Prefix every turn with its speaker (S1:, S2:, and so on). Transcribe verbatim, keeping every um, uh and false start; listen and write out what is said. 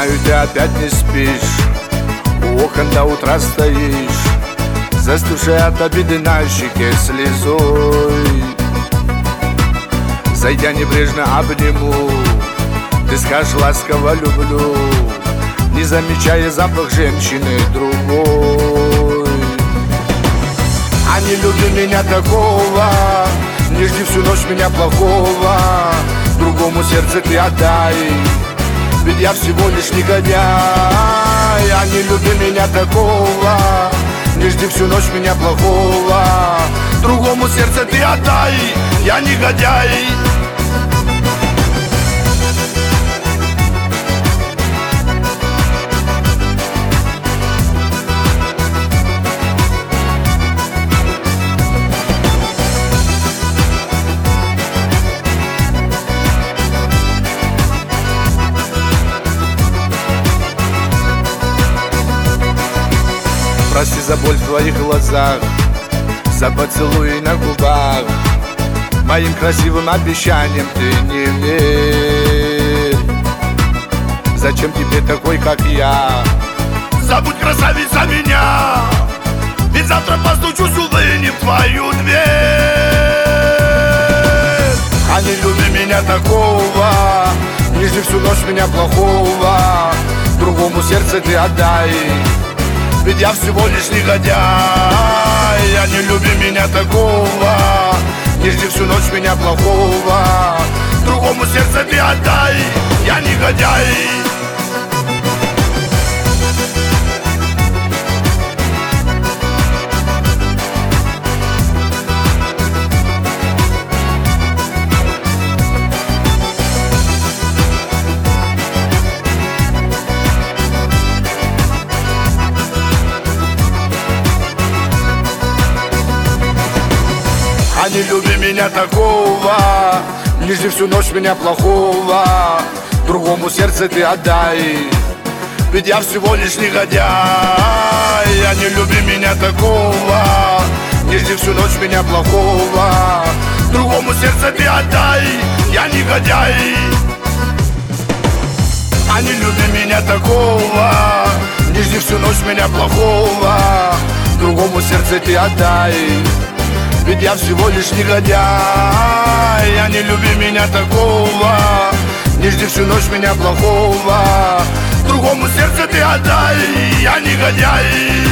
S1: знаю, ты опять не спишь, у окон до утра стоишь, застывшая от обиды на щеке слезой. Зайдя небрежно обниму, ты скажешь ласково люблю, не замечая запах женщины другой. А не люби меня такого, не жди всю ночь меня плохого, другому сердце ты отдай, ведь я всего лишь негодяй. А не люби меня такого, не жди всю ночь меня плохого, другому сердце ты отдай, я негодяй. Прости за боль в твоих глазах, за поцелуи на губах, моим красивым обещаниям ты не верь. Зачем тебе такой, как я? Забудь, красавица, меня, ведь завтра постучусь, увы, не в твою дверь. А не люби меня такого, не жди всю ночь меня плохого, другому сердце ты отдай, ведь я всего лишь негодяй. А не люби меня такого, не жди всю ночь меня плохого, другому сердце ты отдай, я негодяй. А не люби меня такого, не жди всю ночь меня плохого, другому сердце ты отдай, ведь я всего лишь негодяй. А не люби меня такого, не жди всю ночь меня плохого, другому сердце ты отдай, я негодяй. А не люби меня такого, не жди всю ночь меня плохого, другому сердце ты отдай, ведь я всего лишь негодяй. А не люби меня такого, не жди всю ночь меня плохого, другому сердце ты отдай, я негодяй.